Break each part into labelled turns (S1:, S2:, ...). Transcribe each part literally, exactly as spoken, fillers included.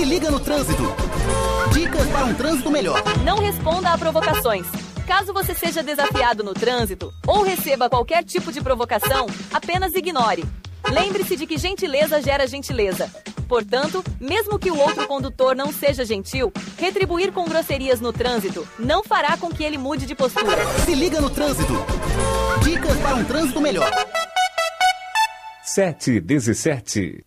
S1: Se liga no trânsito. Dicas para um trânsito melhor.
S2: Não responda a provocações. Caso você seja desafiado no trânsito ou receba qualquer tipo de provocação, apenas ignore. Lembre-se de que gentileza gera gentileza. Portanto, mesmo que o outro condutor não seja gentil, retribuir com grosserias no trânsito não fará com que ele mude de postura.
S1: Se liga no trânsito. Dicas para um trânsito melhor.
S3: sete e dezessete.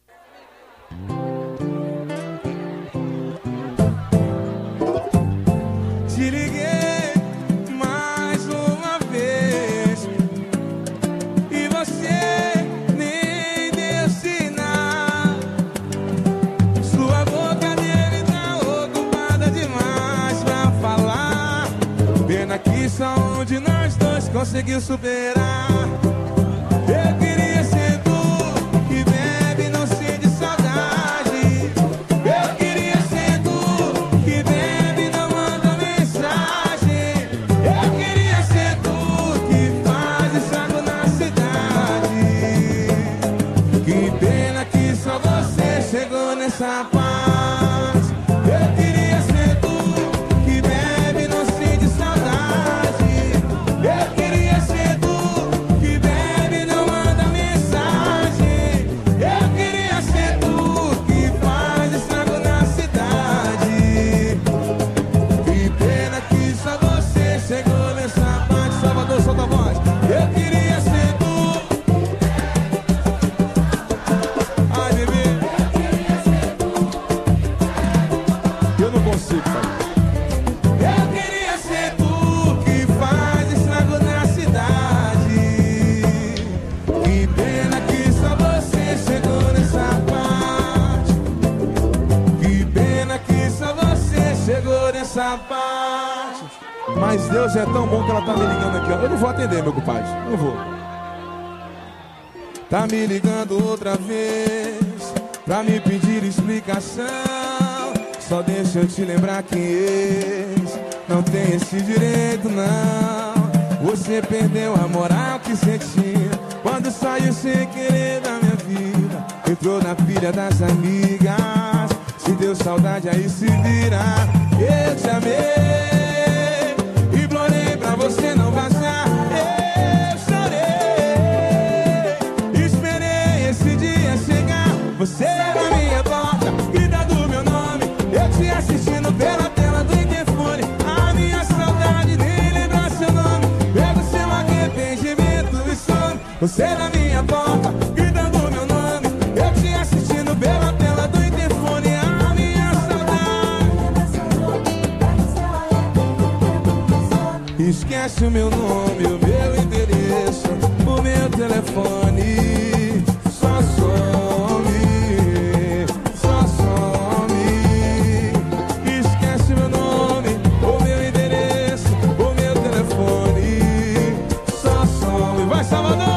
S4: Te liguei mais uma vez e você nem deu sinal. Sua boca dele tá ocupada demais pra falar. Pena que só um de nós dois conseguiu superar. Eu queria ser tu que bebe, não sente saudade. Eu queria ser tu que bebe, não manda mensagem. Eu queria ser tu que faz estrago na cidade. Que pena que só você chegou nessa paz. Eu queria ser tu que bebe, não sente saudade. Eu queria ser tu que bebe, não manda mensagem. Eu queria ser tu que faz estrago na cidade. Que pena que só você chegou nessa parte. Salvador, solta a voz. Eu queria ser tu. Ai, bebê. Eu não consigo fazer. Eu queria ser tu que faz estrago na cidade. Que pena que só você chegou nessa parte. Que pena que só você chegou nessa parte. Mas Deus é tão bom que ela tá me ligando aqui, ó. Eu não vou atender, meu compadre. Não vou. Tá me ligando outra vez pra me pedir explicação. Só deixa eu te lembrar que ex não tem esse direito, não. Você perdeu a moral que sentia quando saiu sem querer da minha vida. Entrou na pilha das amigas. Se deu saudade, aí se vira. Eu te amei, implorei pra você não vazar. Eu chorei, esperei esse dia chegar. Você na minha porta, grita do meu nome. Eu te assistindo pela tela do interfone. A minha saudade nem lembra seu nome. Pego seu arrependimento e some. Você na minha porta, gritando meu nome. Eu te assistindo pela tela do interfone. A minha saudade. Esquece o meu nome, o meu endereço, o meu telefone. Só some, só some. Esquece meu nome, o meu endereço, o meu telefone. Só some. Vai, Salvador!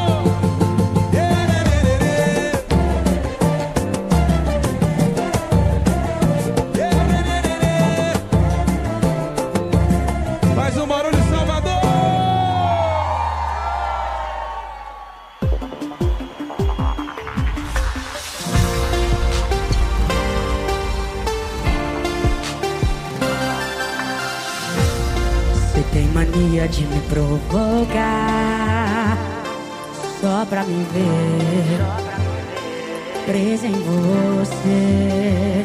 S4: Faz um barulho, Salvador!
S5: Você tem mania de me provocar só pra me ver presa em você.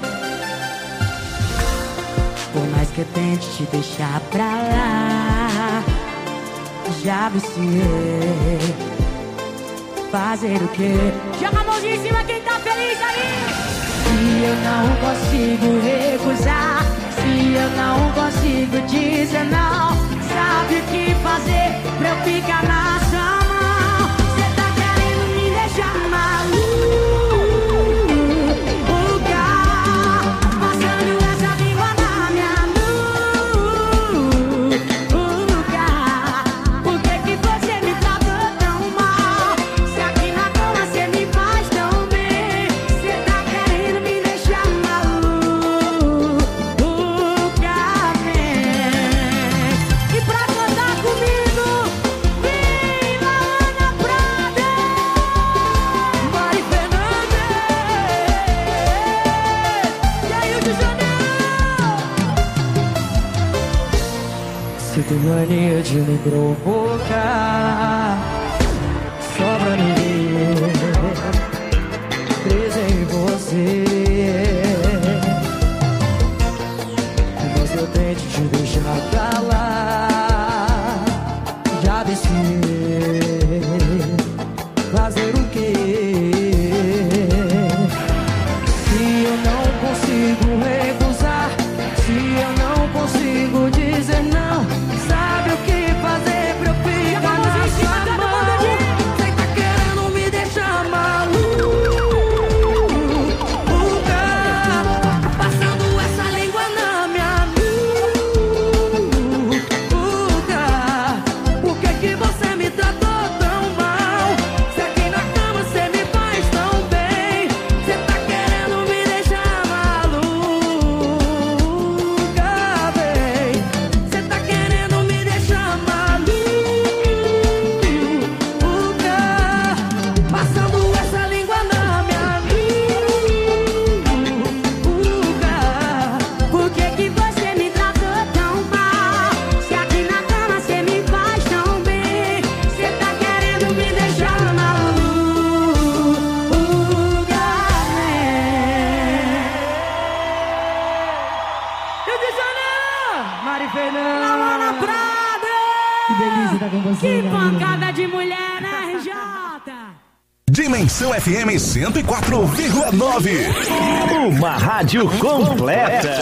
S5: Por mais que eu tente te deixar pra lá, já viciei. Fazer o quê? Joga a mãozinha em cima quem tá feliz aí! Se eu não consigo recusar, se eu não consigo dizer não, sabe o que fazer pra eu ficar na sua mão? Cê tá querendo me deixar maluca, passando essa língua na minha nuca. Por que que você me tratou tão mal? Se aqui na cama cê me faz tão bem. Cê tá querendo me deixar maluca, man. E pra cantar comigo, viva! mania de me provocar, só pra me ver presa em você. Mas eu tento te deixar pra lá, já desci. Fazer o quê? Se eu não consigo recusar, se eu não consigo dizer não, sabe o que fazer pra eu ficar na sua mão? Cê tá querendo me deixar maluca, passando essa língua na minha nuca. Por que que você me tratou tão mal? Se aqui na cama cê me faz tão bem. Cê tá querendo me deixar maluca, bem. Cê tá querendo me deixar maluca, passando essa língua na minha nuca. Por que que você me tratou tão mal? Se aqui na cama cê me faz tão bem. Cê tá querendo me deixar maluca, Rio de Janeiro, Mari Fernanda, Laura Prada. Que delícia tá com você. Que pancada de mulher, né, R J?
S1: Dimensão F M cento e quatro vírgula nove.
S3: Uma rádio completa.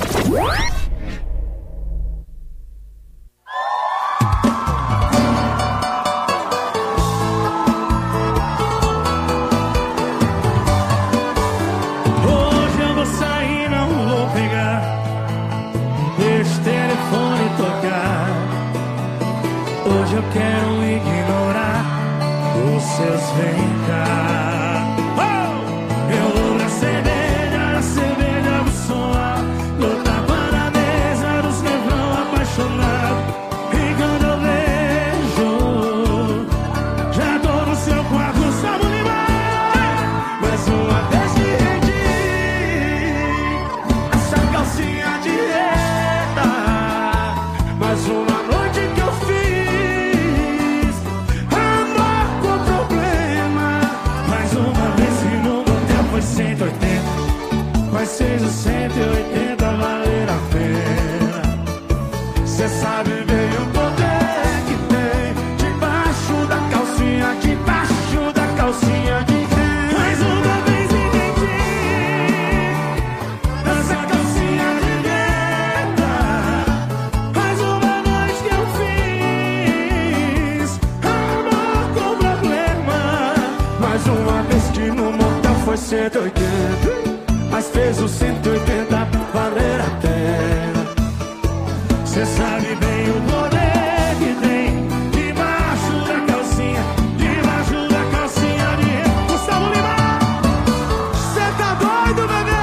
S4: Hoje eu vou sair, não vou pegar. Deixa o telefone tocar. Hoje eu quero ignorar os seus vem cá. Oh! Eu vou na cerveja, na cerveja do som, no tapa na mesa dos nevão apaixonado. E quando eu vejo, já tô no seu quarto, sabe limar. Mais uma vez que rendi essa calcinha de reta. Mais uma noite que eu fiz amor com problema. Mais uma vez que no motel foi cento e oitenta. Mas seja cento e oitenta valer a pena. Cê sabe bem o poder que tem debaixo da calcinha, debaixo da calcinha de quem? Mais uma vez entendi essa calcinha de venda. Mais uma noite que eu fiz amor com problema. Mais uma vez que no motel foi cento e oitenta. Mas fez o cento e oitenta valer a pena. Cê sabe bem o poder que tem debaixo da calcinha, debaixo da calcinha de Gustavo Lima. Cê tá doido, bebê?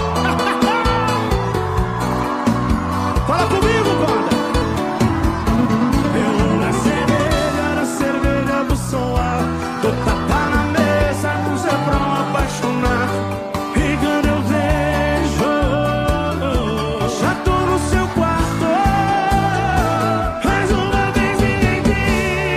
S4: Fala comigo, banda. Eu vou na cerveja, na cerveja do som alto. Tô tapa na mesa, com Zé Brão apaixonado. E quando eu vejo, já tô no seu quarto. Mais uma vez entendi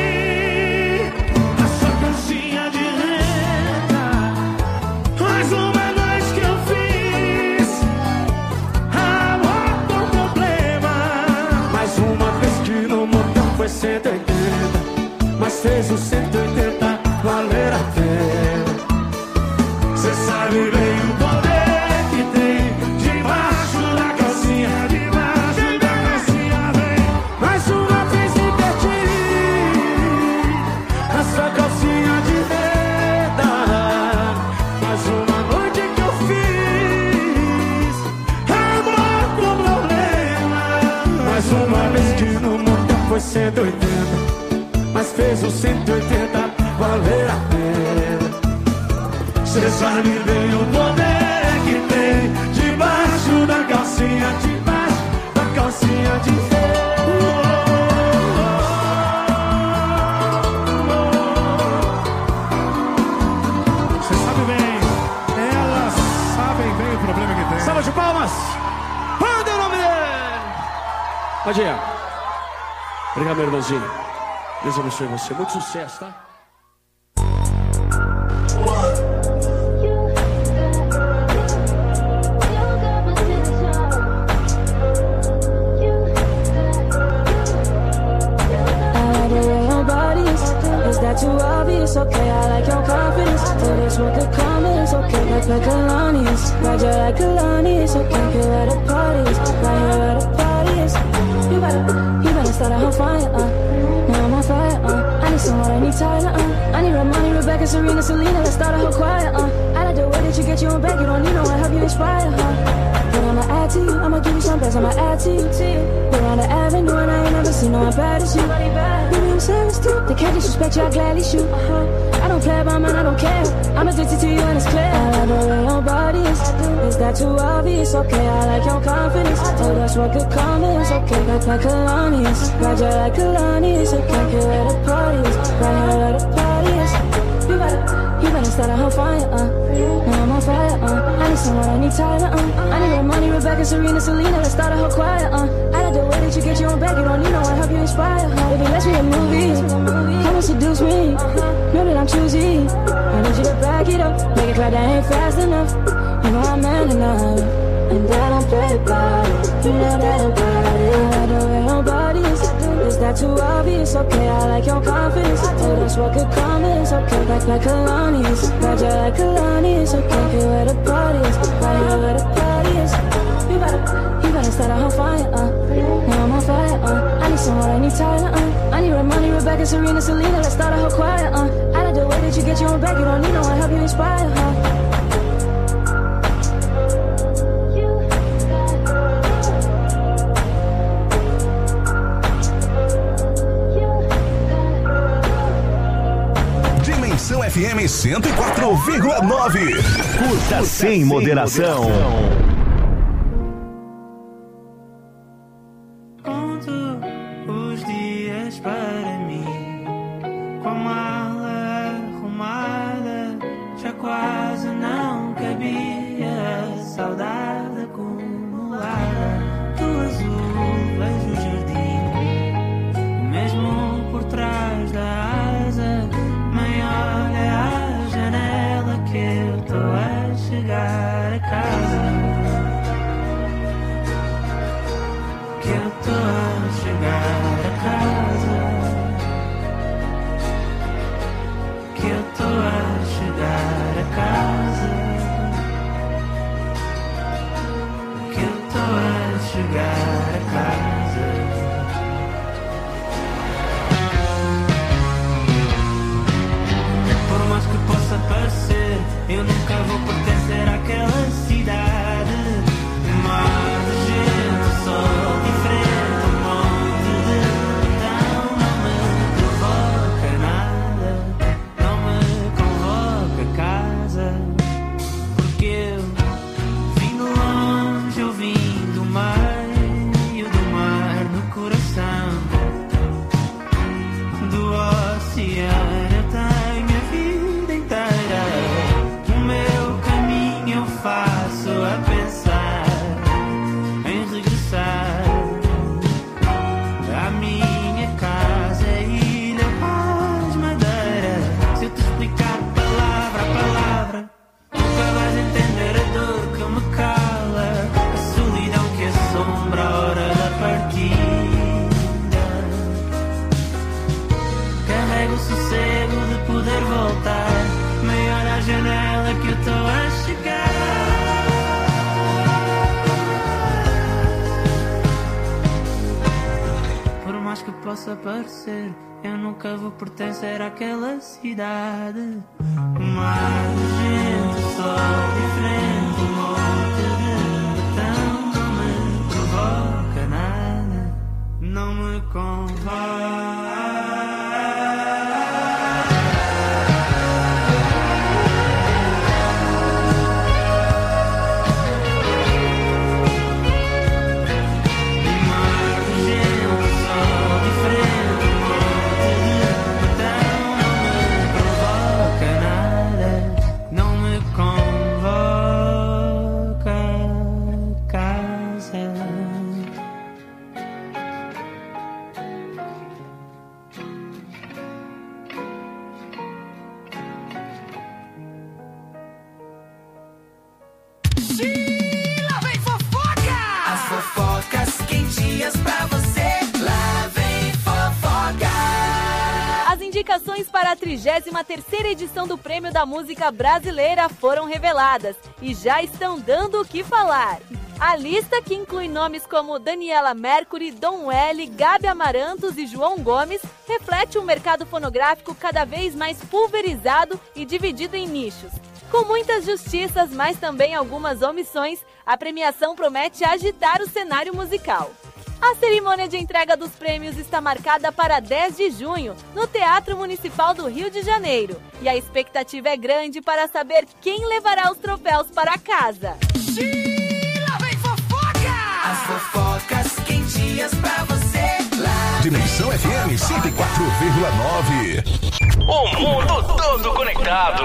S4: a sua calcinha de renda. Mais uma noite que eu fiz amor com problema. Mais uma vez que no motel foi cento e oitenta. Mas fez o cento e oitenta valer a pena. Cê sabe bem o poder que tem debaixo da calcinha, debaixo da calcinha, vem. Mais uma vez me perdi a sua calcinha de renda. Mais uma noite que eu fiz amor com problema. Mais uma vez que no motel foi cento e oitenta. Mas fez o cento e oitenta valer a pena. Cê sabe bem o poder que tem debaixo da calcinha, debaixo da calcinha de Cê sabe bem, elas sabem bem o problema que tem. Salva de palmas! Manda o nome dele! Pode ir.
S6: Obrigado, meu irmãozinho. Deus abençoe você. Muito sucesso, tá?
S5: Is that too obvious? Okay, I like your confidence. So this what could come is okay, like like Kalani's. Roger like Kalani's. Okay, here at the parties, right here at the parties. You better, you better start a whole fire, uh. Now I'm on fire, uh. I need someone, I need Tyler, uh. I need Ramoni, Rebecca, Serena, Selena. Let's start a whole choir, uh. I like the way that you get you on back. You don't need no one, help you inspire, huh? But I'ma add to you, I'ma give you some best, I'ma add to you. We're on the avenue and I ain't never seen no one bad as you. Baby, I'm serious too. They can't disrespect you, I gladly shoot. Uh-huh. I don't play about mine, I don't care. I'm addicted to you and it's clear. I like the way your body is. Is that too obvious? Okay, I like your confidence. Oh, that's what could come is. Okay, like like Kalani's. Roger like Kalani's. Okay, here at the parties. Right here at the parties. You better, you better start a whole fire, uh. Now I'm on fire, uh. I need someone, I need Tyler, uh. I need Ramoni, Rebecca, Serena, Selena. Let's start a whole choir, uh. I like the way that you get your own back. You don't need no one, help you inspire, huh? Baby, let's be a movie. Come and seduce me. Know that I'm choosy. I need you to back it up. Make it clear that ain't fast enough. You know I'm man enough. And I don't play about it. You know that about it. I like the way your body is. Is that too obvious? Okay, I like your confidence. Oh, that's what could come is. Okay, like like Kalani's. Roger like Kalani's. Okay, here at the parties. Right here at the parties. You better, you better start a whole fire, uh. Now I'm on fire, uh. I need someone, I need Tyler, uh. I need Ramoni, Rebecca, Serena, Selena. Let's start a whole choir, uh. I like the way that you get your own back. You don't need no one, help you inspire, huh?
S1: Dimensão F M cento e quatro vírgula nove.
S3: Curta sem moderação.
S7: Conto os dias para mim, com a mala arrumada, já quase não cabia a saudade acumulada. Do azul vejo o jardim, mesmo por trás da asa. Mãe, olha a janela que eu tô a chegar a casa. Que eu tô a chegar a casa. Que eu tô a chegar a casa. Que eu tô a chegar a casa. Por mais que possa parecer, eu nunca vou pertencer àquela cidade. Mar de gente, sol diferente, um monte de botão. Não me provoca nada, não me convoca casa. Porque eu vim de longe, eu vim do meio do mar, no coração do oceano. Eu tenho a vida inteira, o meu caminho eu faço a pensar em regressar à minha casa, Ilha Paz Madeira. Se eu te explicar palavra a palavra, nunca vais entender a dor que me cala, a solidão que assombra a hora da partida. Carrego o sossego de poder voltar, meio olha à janela que eu tô a chegar. Por mais que possa parecer, eu nunca vou pertencer àquela cidade. Mar de gente, sol diferente, um monte de botão. Não me provoca nada, não me convoca.
S8: Lá vem fofoca! As fofocas quentinhas pra você. Lá vem fofoca!
S2: As indicações para a trigésima terceira edição do Prêmio da Música Brasileira foram reveladas e já estão dando o que falar. A lista, que inclui nomes como Daniela Mercury, Dom L, Gabi Amarantos e João Gomes, reflete um mercado fonográfico cada vez mais pulverizado e dividido em nichos. Com muitas justiças, mas também algumas omissões, a premiação promete agitar o cenário musical. A cerimônia de entrega dos prêmios está marcada para dez de junho, no Teatro Municipal do Rio de Janeiro. E a expectativa é grande para saber quem levará os troféus para casa.
S8: As fofocas quentinhas pra você. Lá
S1: Dimensão F M cento e quatro vírgula nove.
S3: O mundo todo conectado.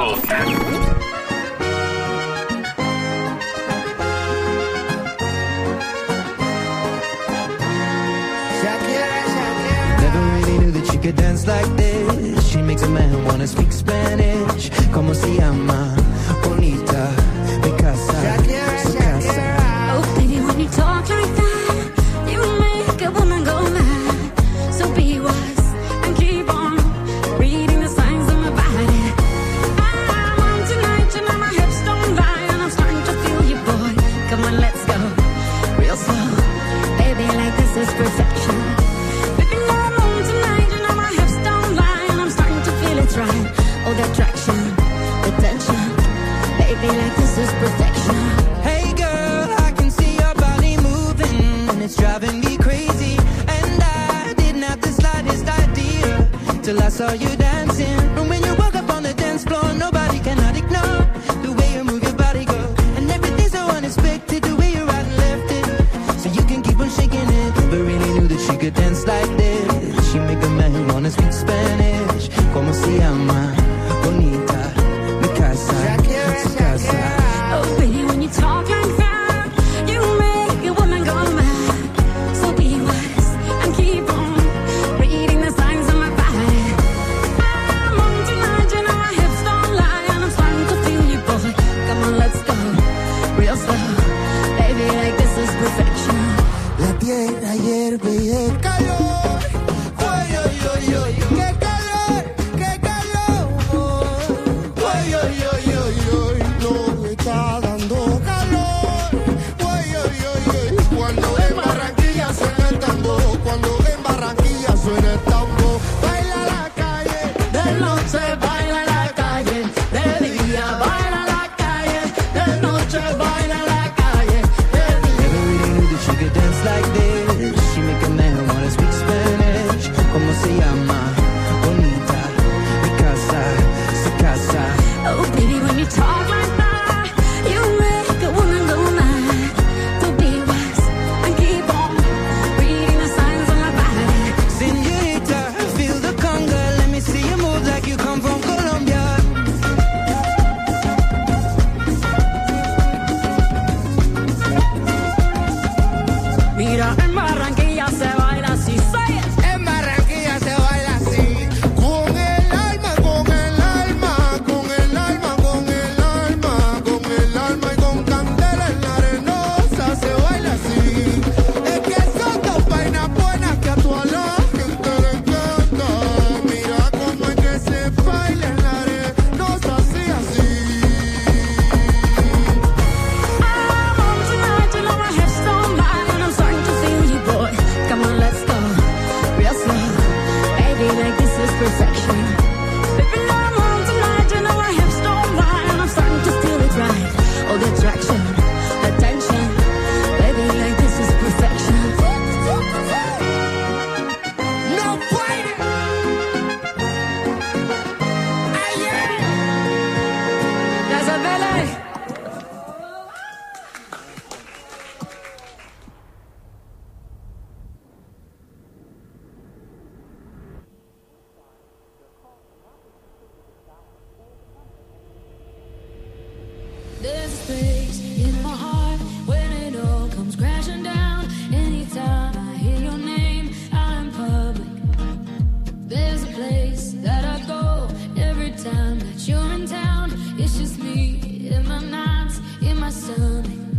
S9: Never really knew that she could dance like this. She makes a man wanna speak Spanish. Como se llama? Bonita, mi casa, su casa.
S5: Oh, baby, when you talk like that, you make a woman go mad. So be wise and keep on reading the signs of my body. I'm on tonight, you know my hips don't lie, and I'm starting to feel you, boy. Come on, let's go real slow. Baby, like this is perfection. Baby, no, I'm on tonight, you know my hips don't lie, and I'm starting to feel it's right. Oh, the attraction, the tension. Baby, like this is perfection.
S9: Hey girl, I can see your body moving, and it's driving me crazy. And I didn't have the slightest idea till I saw you dancing. And when you walk up on the dance floor, nobody cannot ignore the way you move your body, girl. And everything's so unexpected, the way you right and left it, so you can keep on shaking it. Never really knew that she could dance like this. She make a man wanna speak Spanish. Como se llama? Bonita, mi casa, su casa.
S5: Oh, baby, when you talk like that, you make a woman go mad. So be wise and keep on reading the signs of my body. I'm on tonight, you know my hips don't lie, and I'm starting to feel you, boy. Come on, let's go real slow. Baby, like this is perfection.
S9: La tierra hierve y el calor. Oy, oy, oy, oy, qué calor, qué calor. Oy, oy, oy, oy, oy, no está dando calor. Oy, oy, oy, oy, cuando en Barranquilla suena el tambor, cuando en Barranquilla suena el tambor. Baila la calle, de noche baila la calle, de día baila la calle, de noche baila la calle, de día. Never really knew that she could dance like this. She make a man wanna speak Spanish. Como se llama? Bonita, mi casa, su casa.
S5: Oh, baby, when you talk like that, you make a woman go mad. So be wise and keep on reading the signs of my body.
S9: Señorita, feel the conga. Let me see you move like you come from Colombia.
S5: Mira, en Barranquilla se baila así, say it.
S9: En Barranquilla se baila así. Con el alma, con el alma, con el alma, con el alma, con el alma y con candela en la arenosa se baila así. Es que son dos vainas buenas que a toda la gente le encanta. Mira cómo es que se baila en la arenosa así, así.
S5: I'm on tonight, you know my hips don't lie, and I'm starting to feel you, boy. Come on, let's go real slow. Baby, like this is perfection. Baby, no, I'm on tonight, you know my hips don't lie, and I'm starting to feel it right. Oh, the attraction, the tension. Baby, like this is perfection.
S9: No fighting. Ay, yeah.
S5: That's a ballet.
S10: There's a space in my heart when it all comes crashing down. Anytime I hear your name out in public, there's a place that I go every time that you're in town. It's just me in my nights, in my stomach.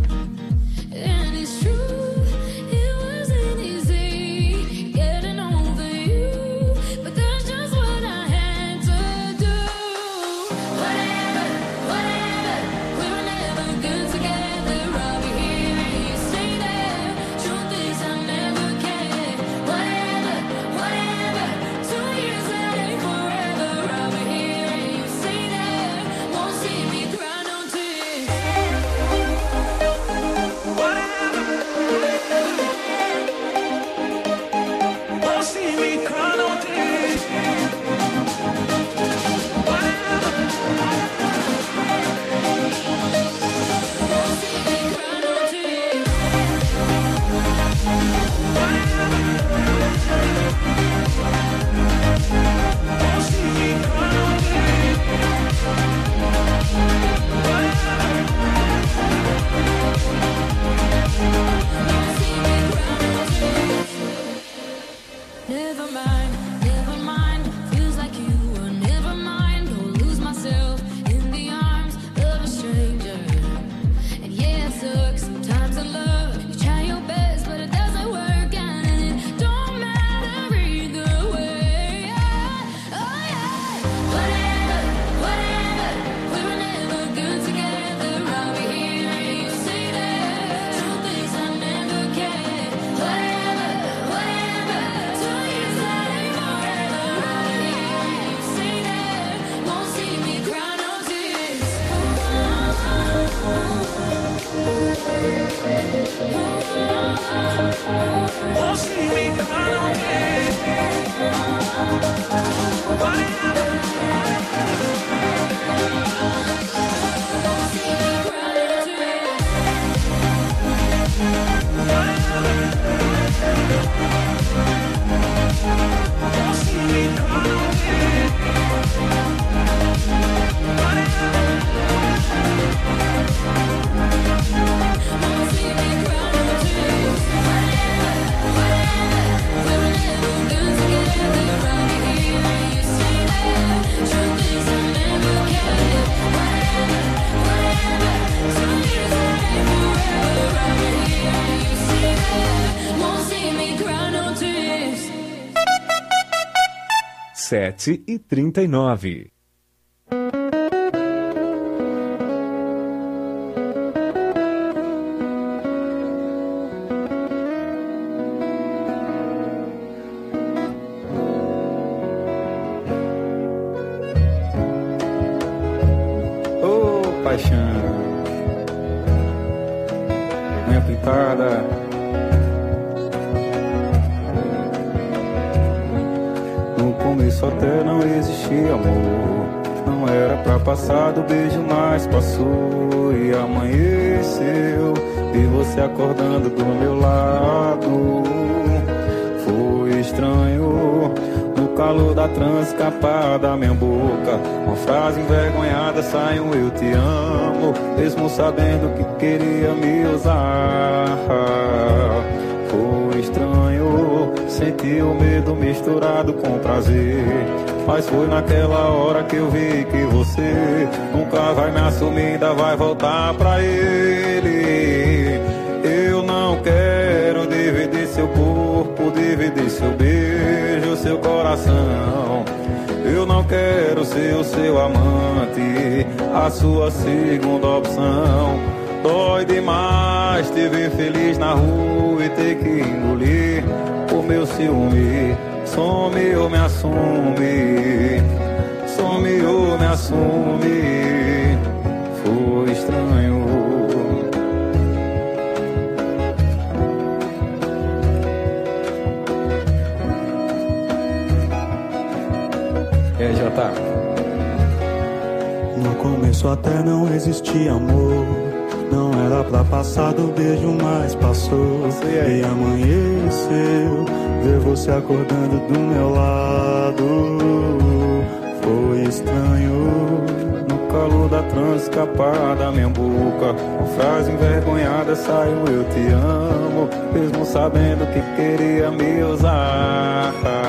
S1: sete e trinta e nove.
S11: Ô, paixão, unha pintada. No começo até não existia amor, não era pra passar do beijo, mas passou e amanheceu. Vi você acordando do meu lado, foi estranho. No calor da trans escapar da minha boca, uma frase envergonhada saiu: eu te amo, mesmo sabendo que queria me usar. Foi estranho, senti o medo misturado com prazer, mas foi naquela hora que eu vi que você nunca vai me assumir, ainda vai voltar pra ele. Eu não quero dividir seu corpo, dividir seu beijo, seu coração. Eu não quero ser o seu amante, a sua segunda opção. Dói demais te ver feliz na rua e ter que engolir o meu ciúme. Some ou me assume, some ou me assume. Foi estranho. E aí, Jota?
S12: No começo até não existia amor, não era pra passar do beijo, mas passou. E amanheceu, ver você acordando do meu lado. Foi estranho.
S11: No calor da trans escapar da minha boca, uma frase envergonhada saiu: eu te amo, mesmo sabendo que queria me usar.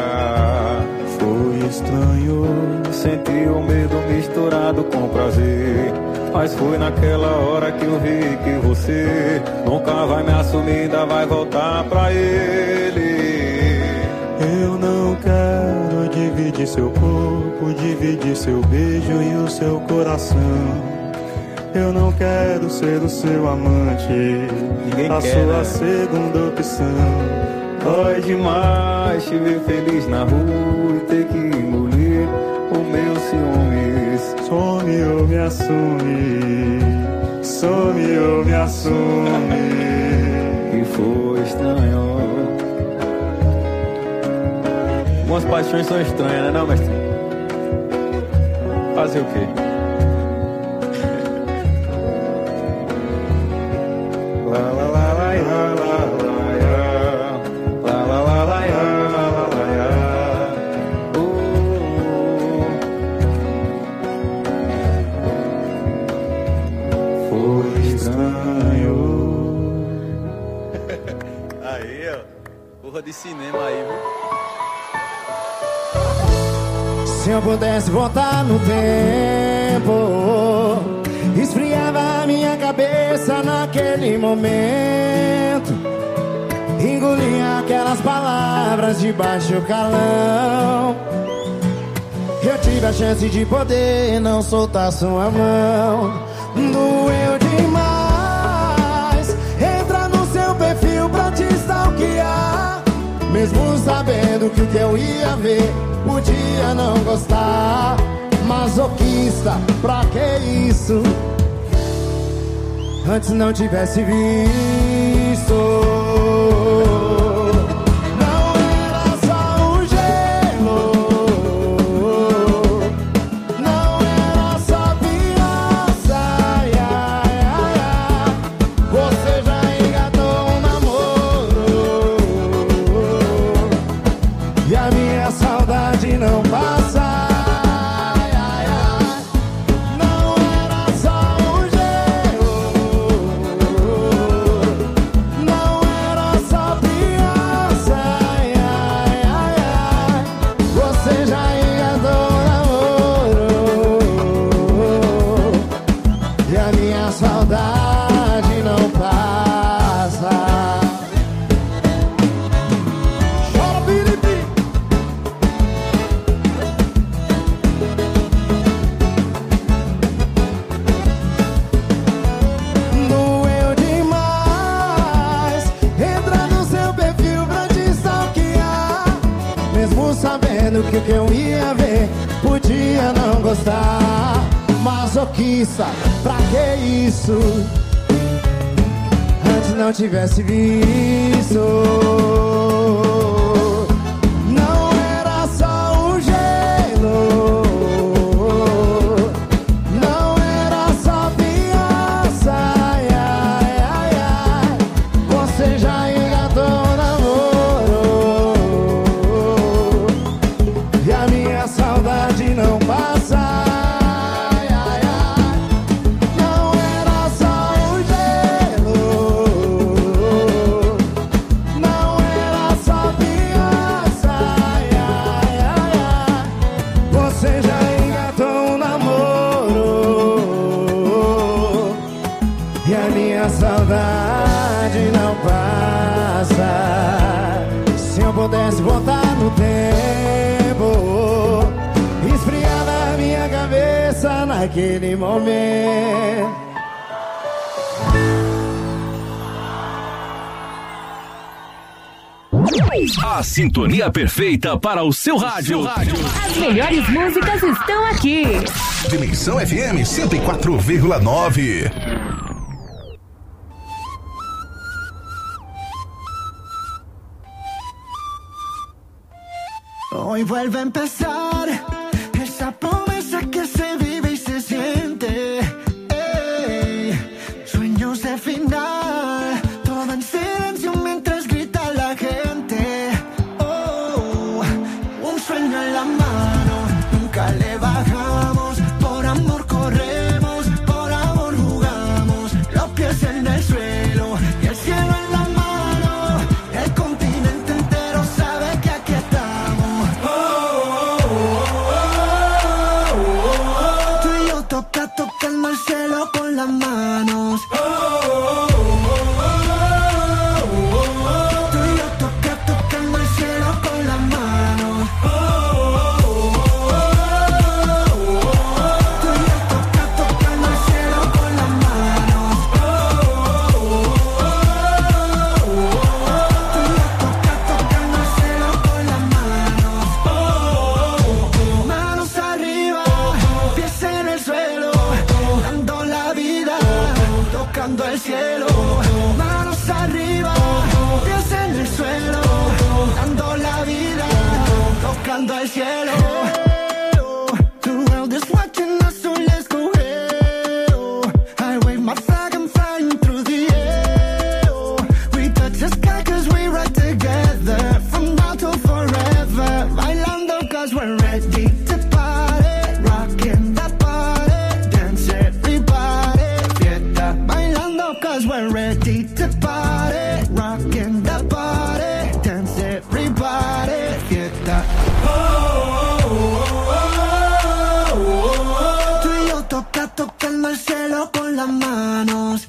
S12: Foi estranho,
S11: senti o medo misturado com prazer, mas foi naquela hora que eu vi que você nunca vai me assumir, ainda vai voltar pra ele.
S12: Eu não quero dividir seu corpo, dividir seu beijo e o seu coração. Eu não quero ser o seu amante,
S11: ninguém
S12: a
S11: quer,
S12: sua
S11: né?
S12: segunda opção.
S11: Dói demais te ver feliz na rua e ter que engolir o meu ciúmes.
S12: Some ou me assume, some ou me assume.
S11: E foi estranho. Algumas paixões são estranhas, né, não, mestre? Fazer o quê? La la la la la la la la la la la
S12: Foi estranho.
S11: Aí, ó, porra de cinema aí, viu?
S13: Se eu pudesse voltar no tempo, esfriava a minha cabeça naquele momento, engolia aquelas palavras de baixo calão. Eu tive a chance de poder não soltar sua mão. Doeu demais entrar no seu perfil pra te stalkear, mesmo sabendo que o que eu ia ver podia não gostar. Masoquista, pra que isso? Antes não tivesse visto. Não era só um gelo, não era só criança. Ai, ai, ai, ai. Você já engatou um namoro e a minha saudade não passa. Não sabendo que o que eu ia ver podia não gostar. Masoquista, pra que isso? Antes não tivesse visto. Não era só o gelo, não era só fiança. Ai, ai, ai, ai. Você já engatou o namoro e a minha saudade não passa. Ai, ai, ai. Não era só o gelo, não era só fiança. Ai, ai, ai, ai. Você já engatou um namoro e a minha saudade não passa. Se eu pudesse voltar no tempo, esfriar na minha cabeça naquele momento.
S1: A sintonia perfeita para o seu rádio.
S2: As melhores músicas estão aqui.
S1: Dimensão F M cento e quatro vírgula nove.
S9: Hoy vuelve a empezar esa promesa que se vive y se siente. Ey, sueños de final, todo en silencio mientras grita la gente. Oh, un sueño en la mano, nunca le bajamos. Por amor corremos, por amor jugamos. Los pies en el suelo y el cielo en la mano. El continente entero sabe que aquí estamos. Tú y yo toca, tocando el cielo con las manos. Tú y yo toca, tocando el cielo con las manos. Tú y yo toca, tocando el cielo con las manos. Tú y yo toca, tocando el cielo con las manos. Manos arriba, pies en el suelo, dando la vida, tocando el cielo. Manos arriba, pies en el suelo, dando la vida, tocando el cielo. The world is watching us, so let's go. I wave my flag, I'm flying through the air. We touch the sky cause we ride together, from now till forever. Bailando cause we're ready to party, rocking that body, dance everybody, fiesta. Bailando cause we're ready to party, rocking that body, dance everybody, fiesta. Tú y yo toca, tocando el cielo con las manos.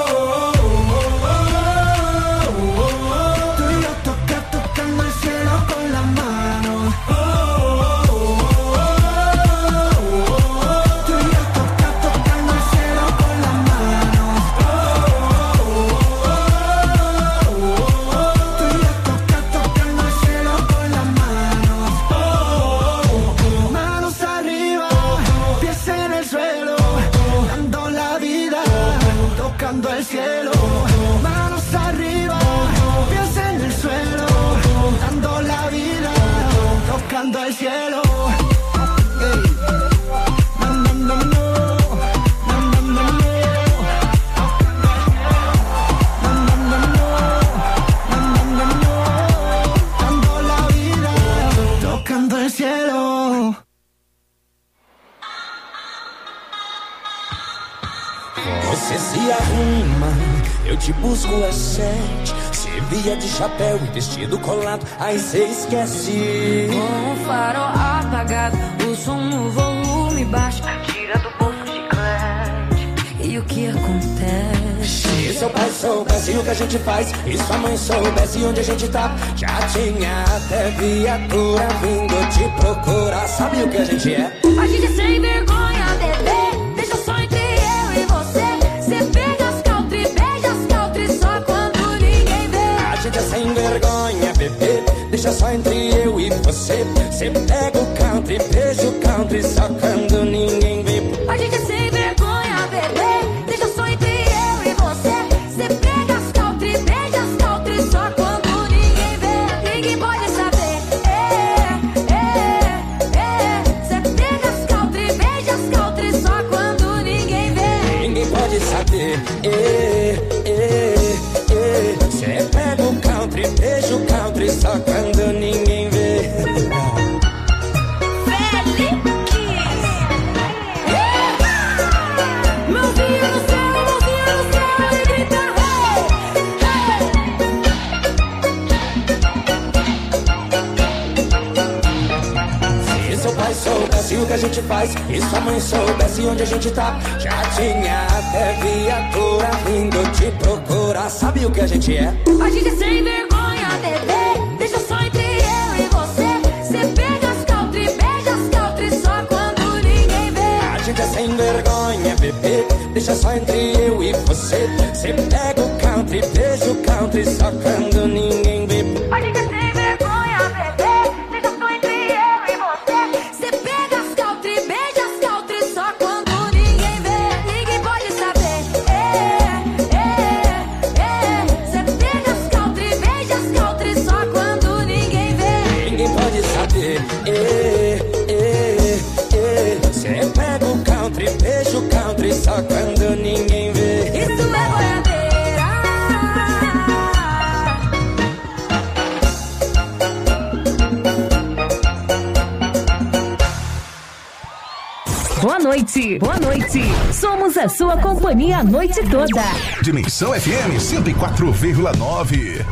S9: Tú y yo toca, tocando el cielo con las manos. Tú y yo toca, tocando el cielo con las manos. Tú y yo toca, tocando el cielo con las manos. Manos arriba, pies en el suelo, dando la vida, tocando el cielo. Manos arriba, pies en el suelo, dando la vida, tocando el cielo. Ey. No, no, no, no. No, no, no, no. No, no, no, no. No, no, no, no. Dando la vida, tocando el cielo.
S14: Você se arruma, eu te busco às sete. Se via de chapéu e vestido colado, aí cê esquece.
S10: Com o farol apagado, o som no volume baixo, tira do bolso o chiclete. E o que acontece?
S14: Se seu pai soubesse o que a gente faz e sua mãe soubesse onde a gente tá, já tinha até viatura vindo te procurar. Sabe o que a gente é?
S10: A gente é sem vergonha, bebê. Deixa só entre eu e você. Cê pega as country, beija as country só quando ninguém vê.
S14: A gente é sem vergonha, bebê. Deixa só só entre eu e você. Você pega o country, beija o country, só quando ninguém vê.
S10: A gente é sem vergonha, bebê. Deixa só entre eu e você. Você pega as country, beija as country, só quando ninguém vê. Ninguém pode saber. É, é, é. Você pega as country, beija as country, só quando ninguém vê.
S14: Ninguém pode saber. É, é, é. Você pega o country, beija o country, só quando ninguém vê. Soubesse o que a gente faz, e sua mãe soubesse onde a gente tá, já tinha até viatura vindo te procurar. Sabe o que a gente é?
S10: A gente é sem vergonha, bebê. Deixa só entre eu e você. Você pega as country, beija as country, só quando ninguém vê.
S14: A gente é sem vergonha, bebê. Deixa só entre eu e você. Você pega o country, beija o country, só quando ninguém vê.
S10: A gente é sem vergonha, bebê. Deixa só entre eu e você. Você pega as country, beija as country, só quando ninguém vê. Ninguém pode saber. É, é, é. Você pega as country, beija as country, só quando ninguém vê.
S14: Ninguém pode saber. É, é, é. Você pega o country, beija o country, só quando ninguém vê.
S10: Isso é boiadeira.
S2: Boa noite, boa noite. Somos a sua companhia a noite toda.
S1: Dimensão F M cento e quatro vírgula nove.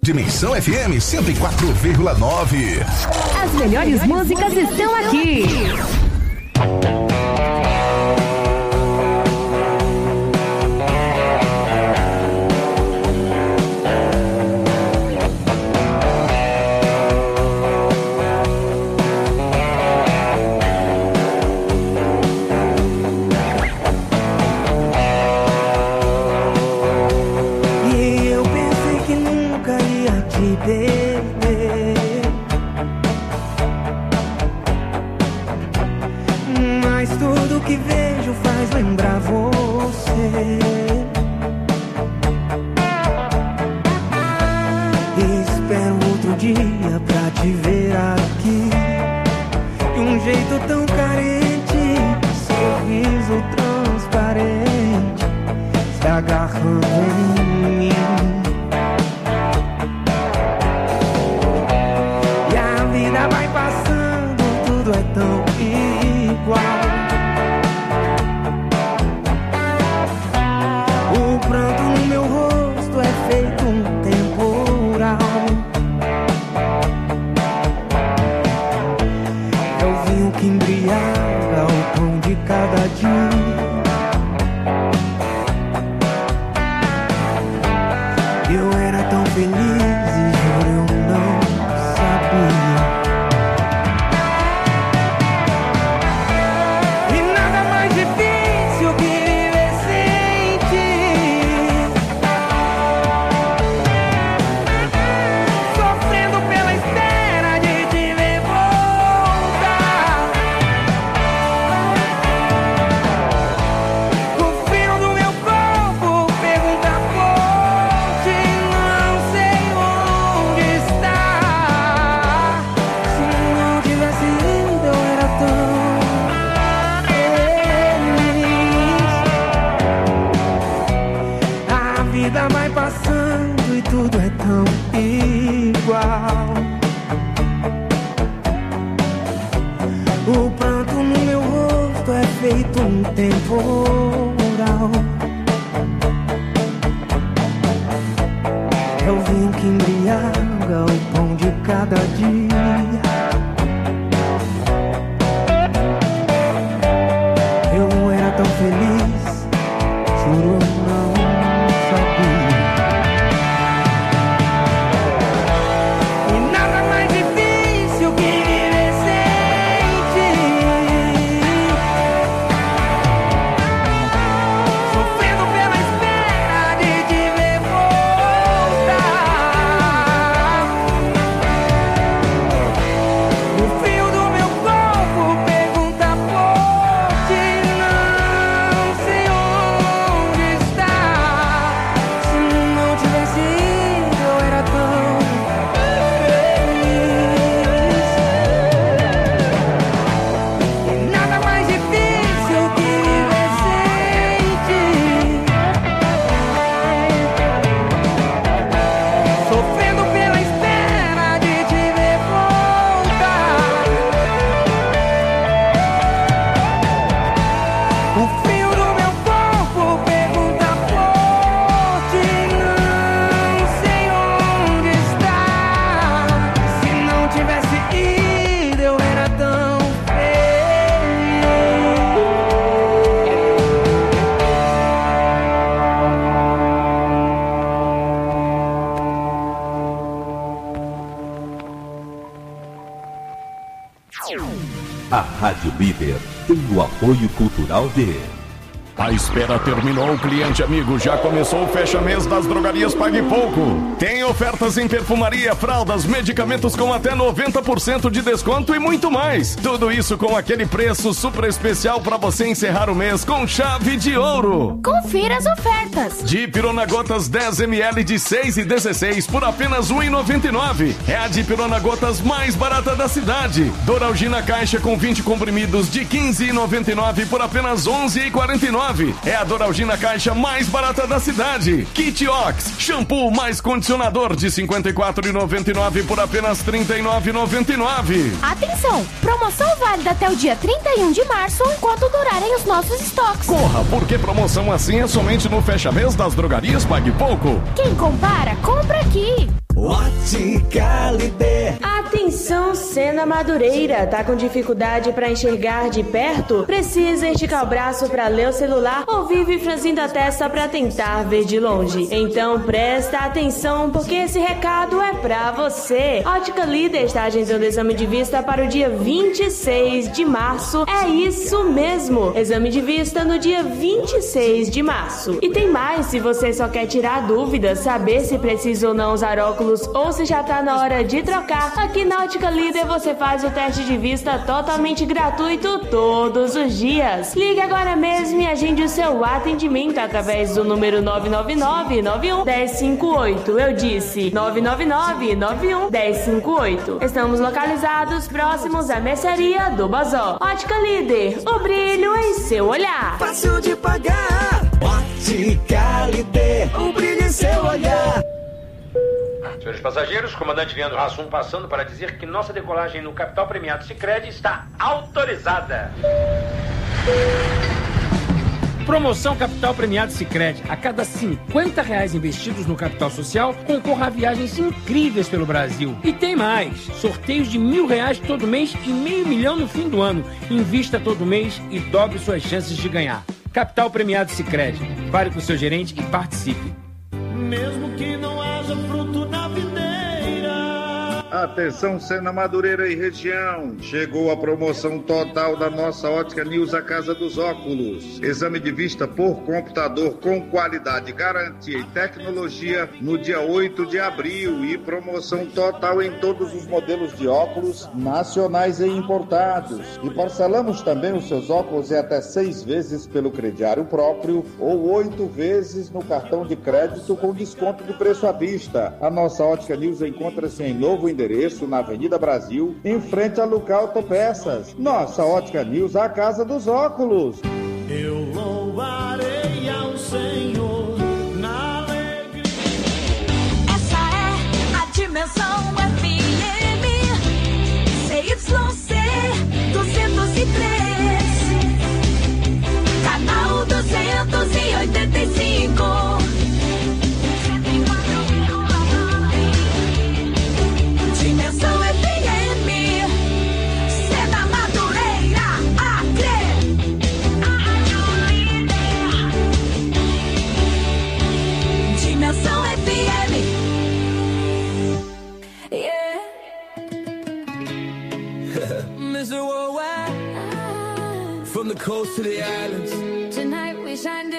S1: Dimensão F M cento e quatro vírgula nove.
S2: As melhores músicas estão aqui.
S15: Mas tudo que vejo faz lembrar você. E espero outro dia pra te ver aqui, de um jeito tão carente, sorriso transparente, se agarrando em mim. E a vida vai passando, tudo é tão igual. O pranto no meu rosto é feito um temporal. É o vinho que embriaga o pão de cada dia. Eu era tão feliz e juro eu não sabia. O pranto no meu rosto é feito um temporal. É o vinho que embriaga o pão de cada dia. Eu era tão feliz, juro eu não sabia.
S16: A Rádio Líder tem o apoio cultural de...
S17: A espera terminou, cliente amigo. Já começou o fecha-mês das drogarias Pague Pouco. Tem ofertas em perfumaria, fraldas, medicamentos com até noventa por cento de desconto e muito mais. Tudo isso com aquele preço super especial para você encerrar o mês com chave de ouro.
S18: Confira as ofertas.
S17: Dipirona Gotas dez mililitros de seis e dezesseis por apenas um real e noventa e nove centavos. É a Dipirona Gotas mais barata da cidade. Doralgina Caixa com vinte comprimidos de quinze reais e noventa e nove centavos por apenas onze reais e quarenta e nove centavos. É a Doralgina Caixa mais barata da cidade. Kit Ox, shampoo mais condicionador de cinquenta e quatro reais e noventa e nove centavos por apenas trinta e nove reais e noventa e nove centavos.
S18: Atenção, promoção válida até o dia trinta e um de março, enquanto durarem os nossos estoques.
S17: Corra, porque promoção assim é somente no fecha-mês das drogarias Pague Pouco.
S18: Quem compara, compra aqui.
S8: Ótica Líder.
S19: Atenção, Sena Madureira. Tá com dificuldade para enxergar de perto? Precisa esticar o braço para ler o celular ou vive franzindo a testa para tentar ver de longe? Então presta atenção, porque esse recado é pra você. Ótica Líder está agendando o exame de vista para o dia vinte e seis de março. É isso mesmo, exame de vista no dia vinte e seis de março. E tem mais, se você só quer tirar dúvidas, saber se precisa ou não usar óculos ou se já tá na hora de trocar, aqui na Ótica Líder você faz o teste de vista totalmente gratuito todos os dias. Ligue agora mesmo e agende o seu atendimento através do número nove nove nove, nove um, um zero cinco oito. Eu disse nove nove nove, nove um, um zero cinco oito. Estamos localizados próximos à mercearia do Bazó. Ótica Líder, o brilho em seu olhar.
S8: Fácil de pagar. Ótica Líder, o brilho em seu olhar.
S20: Senhores passageiros, comandante Leandro Hassum passando para dizer que nossa decolagem no Capital Premiado Sicredi está autorizada. Promoção Capital Premiado Sicredi. A cada cinquenta reais investidos no capital social, concorra a viagens incríveis pelo Brasil. E tem mais. Sorteios de mil reais todo mês e meio milhão no fim do ano. Invista todo mês e dobre suas chances de ganhar. Capital Premiado Sicredi. Fale com o seu gerente e participe.
S21: Mesmo que não haja fruto na videira.
S22: Atenção, Sena Madureira e região. Chegou a promoção total da nossa Ótica News, a Casa dos Óculos. Exame de vista por computador com qualidade, garantia e tecnologia no dia oito de abril. E promoção total em todos os modelos de óculos nacionais e importados. E parcelamos também os seus óculos em até seis vezes pelo crediário próprio ou oito vezes no cartão de crédito com desconto de preço à vista. A nossa Ótica News encontra-se em novo endereço na Avenida Brasil, em frente a Luca Autopeças. Nossa Ótica News, a Casa dos Óculos.
S21: Eu louvarei ao Senhor na alegria.
S8: Essa é a Dimensão F M C Y C duzentos e três, canal duzentos e oitenta e cinco. Dimensão F M, Sena Madureira, Acre. Dimensão F M. Yeah.
S21: Mister Worldwide, from the coast to the islands.
S10: Tonight we shine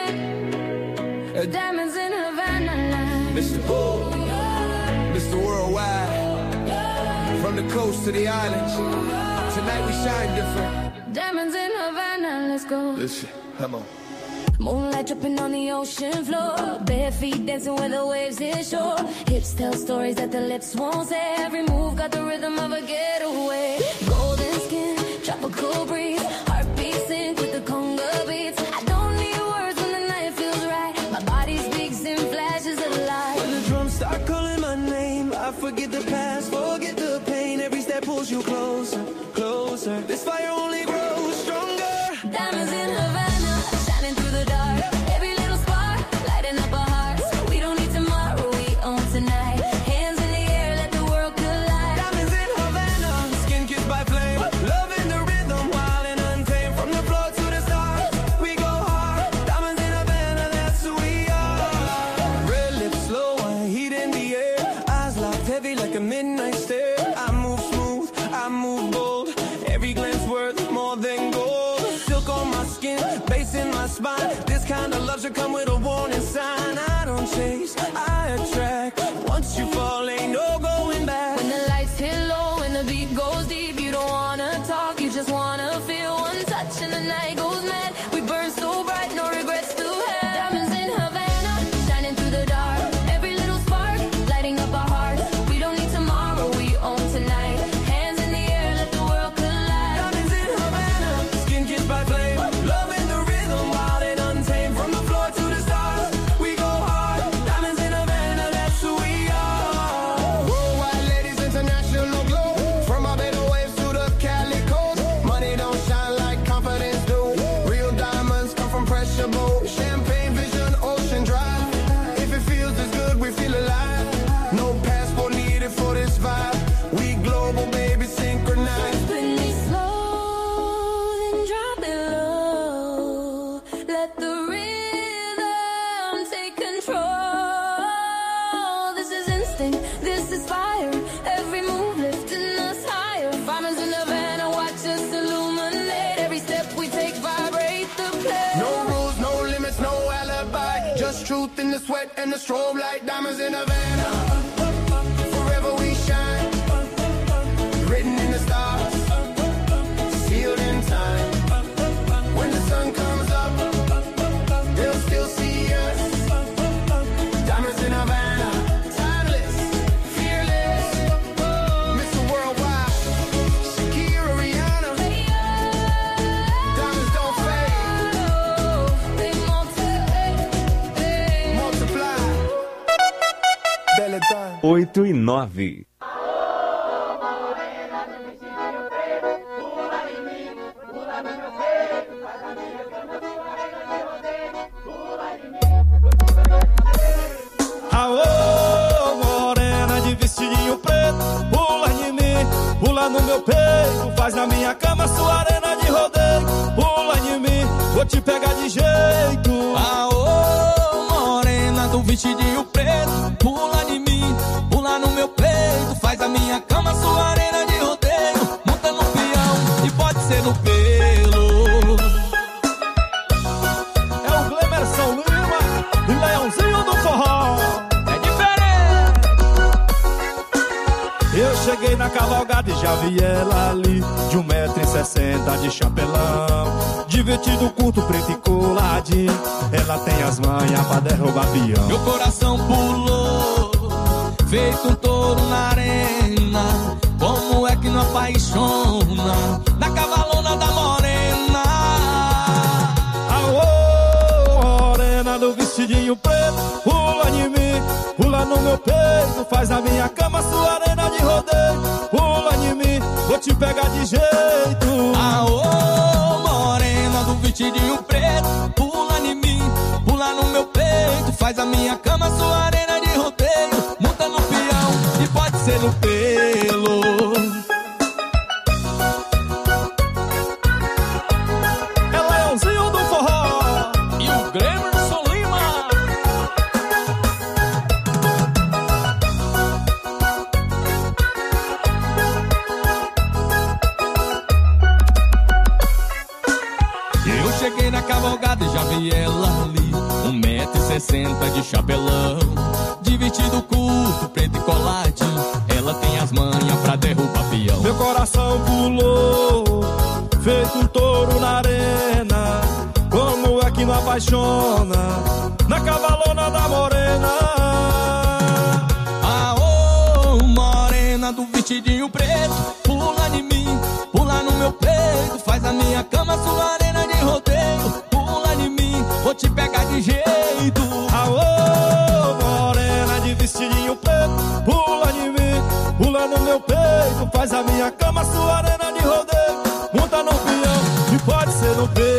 S10: different. Diamonds in Havana line.
S21: Mister Oh, Mister Worldwide. From the coast to the islands, tonight we shine different.
S10: Diamonds in Havana, let's go.
S21: Listen, come on.
S10: Moonlight dripping on the ocean floor. Bare feet dancing when the waves hit shore. Hips tell stories that the lips won't say. Every move got the rhythm of a getaway. Golden skin, tropical breeze. Heartbeat sync with the conga beats. I don't need words when the night feels right. My body speaks in flashes of light.
S21: When the drums start calling my name, I forget the past, forget the pain. Every step pulls you closer, closer. This fire only grows stronger.
S10: Diamonds in Havana, shining through the dark. Every little spark, lighting up our hearts. We don't need tomorrow, we own tonight. Hands in the air, let the world collide.
S21: Diamonds in Havana, skin kissed by flame. Love in the rhythm, wild and untamed. From the floor to the stars, we go hard. Diamonds in Havana, that's who we are. Red lips, slow wine, heat in the air. Eyes locked heavy like a midnight stare. I move smooth, I move bold. Every glance worth more than gold. Silk on my skin, bass in my spine. This kind of love should come with a warning sign. I don't chase, I attract. Once you fall, ain't no going back.
S10: When the lights hit low and the beat goes deep, you don't wanna talk, you just wanna feel one touch and the night goes mad. We burn so bright, no regrets to have. Diamonds in Havana, shining through the dark. Every little spark, lighting up our hearts. We don't need tomorrow, we own tonight. Hands in the air, let the world collide.
S21: Diamonds in Havana, skin kissed by flame. Love in the rhythm, wild and untamed. From the floor to the stars, we go hard. Diamonds in Havana, that's who we are. Worldwide ladies, international glow. From our Barbados waves to the Cali coast. Money don't shine like confidence do. Real diamonds come from truth in the sweat and the strobe like diamonds in Havana. Forever we shine, written in the stars, sealed in time. When the sun comes up, they'll still see us. Diamonds in Havana, timeless, fearless, Mister Worldwide, Shakira, Rihanna. Diamonds don't fade, they multiply. Belle time.
S4: oito e nove.
S6: Aô, morena de vestidinho preto, pula em mim, pula no meu peito, faz na minha cama sua arena de rodeio. Pula em mim, vou te pegar de jeito.
S23: Aô, morena do vestidinho preto, pula em mim, pula no meu peito, faz a minha cama sua arena de rodeio. Monta no peão e pode ser no pelo.
S6: É o Glemerson Lima e Leãozinho do Forró. Eu cheguei na cavalgada e já vi ela ali, de um metro e sessenta de chapelão, de vestido curto, preto e coladinho. Ela tem as manhas pra derrubar peão.
S23: Meu coração pulou, feito um touro na arena. Como é que não apaixona na cavalona da morena?
S6: Aô, morena do vestidinho preto, pula em mim, pula no meu peito, faz na minha cama sua arena de rodeio. Pula em mim, vou te pegar de jeito.
S23: Aô, morena do vestidinho preto, pula em mim, pula no meu peito, faz a minha cama sua arena de rodeio. Monta no peão e pode ser no pelo.
S6: É Leãozinho do Forró
S23: e o Glemerson Lima. Eu cheguei na cavalgada e já vi ela ali, um metro e sessenta de chapelão, de vestido curto, preto e coladinho. Ela tem as manhas pra derrubar peão.
S6: Meu coração pulou, feito um touro na arena. Como é que não apaixona na cavalona da morena?
S23: Aô, morena do vestidinho preto, pula em mim, pula no meu peito, faz a minha cama sua arena de rodeio. Pula em mim, vou te pegar de jeito.
S6: Aô, morena de vestidinho preto, pula em mim, pula no meu peito, faz a minha cama sua arena de rodeio. Monta no peão e pode ser no peito.